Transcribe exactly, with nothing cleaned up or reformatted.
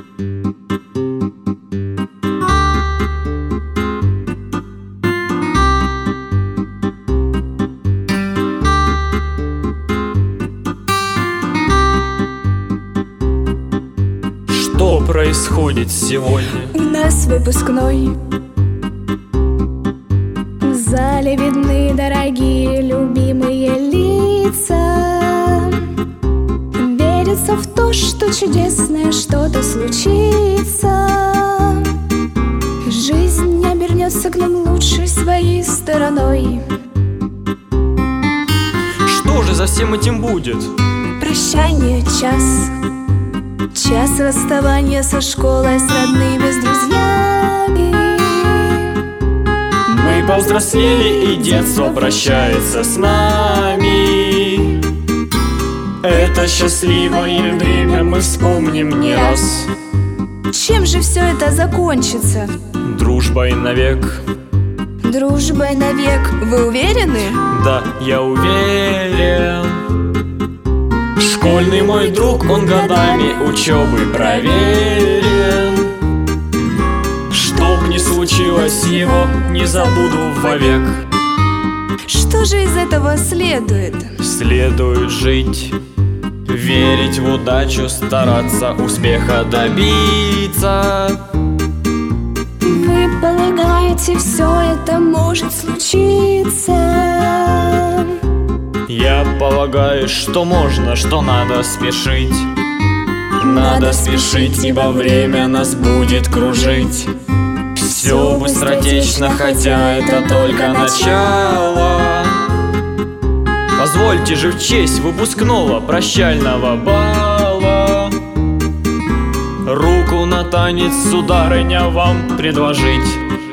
Что происходит сегодня? У нас выпускной. В зале видны дорогие, любимые лица. Верится в то, что чудесное что-то случится. Жизнь обернется к нам лучшей своей стороной. Что же за всем этим будет? Прощание, час. Час расставания со школой, с родными, с друзьями. Мы повзрослели, и детство прощается с нами. Это счастливое время мы вспомним не раз. Чем же все это закончится? Дружбой навек. Дружбой навек. Вы уверены? Да, я уверен. Школьный мой друг, он годами учебы проверен. Что б ни случилось, его не забуду вовек. Что же из этого следует? Следует жить, верить в удачу, стараться успеха добиться. Вы полагаете, все это может случиться? Я полагаю, что можно, что надо спешить. Надо спешить, ибо время нас будет кружить. Все быстротечно, хотя это только начало. Позвольте же в честь выпускного прощального бала руку на танец, сударыня, вам предложить.